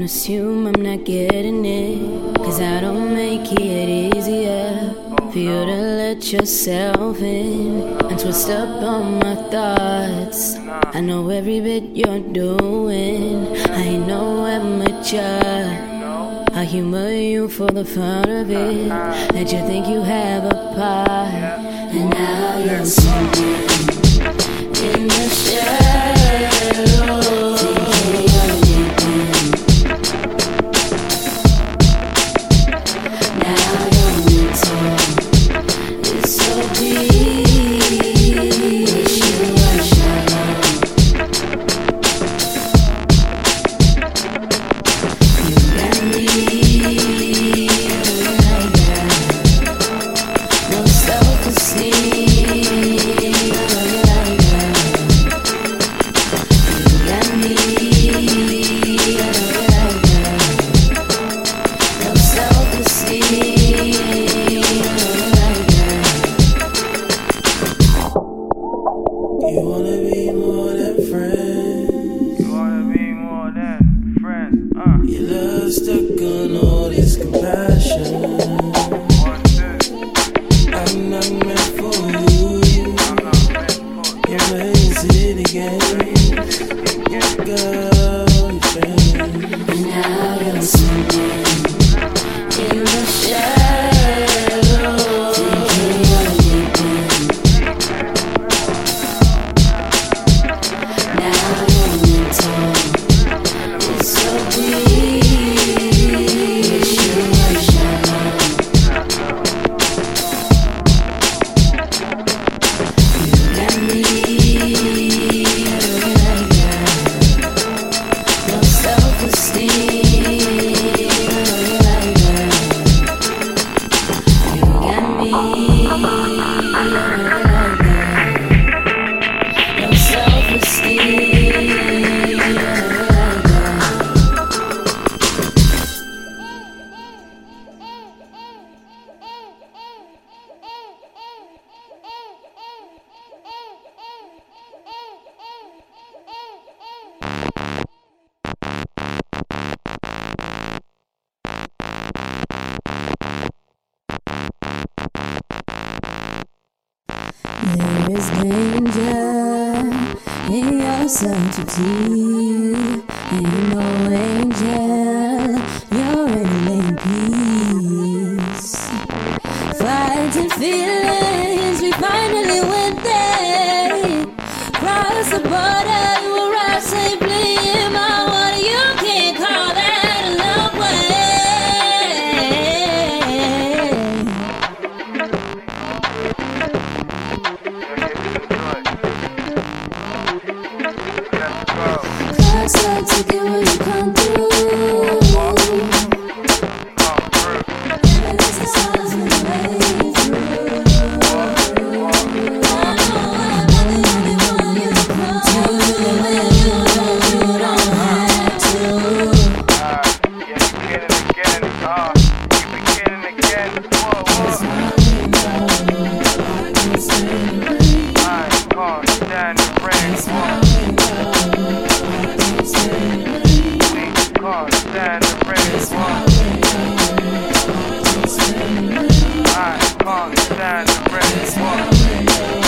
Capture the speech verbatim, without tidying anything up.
Don't assume I'm not getting it, cause I don't make it easier for you to let yourself in and twist up on my thoughts. I know every bit you're doing. I ain't no amateur. I humor you for the fun of it. Let you think you have a part, and now you're swimming in the shadows. You wanna be more than friends. You wanna be more than friends. Uh. Your love stuck on all this compassion. One, two. I'm not meant for you. I'm not meant for you. You're playing city games. Girl, you're changed. And now you're swimming in the shadows. There is danger in your subtlety, and you know, angel, you're in peace. Fighting feelings, we finally went there. Cross the border, you arrived safely in my water. You can't call that a love way. Clock start ticking when you come through. And it's the stars in the way through. I know I'm not the only one you can come to when you know you don't have to. Yeah, again and again. Uh, keep again and again. Whoa, whoa. I can't stand the rain. We can't stand the rain. I can't stand the rain.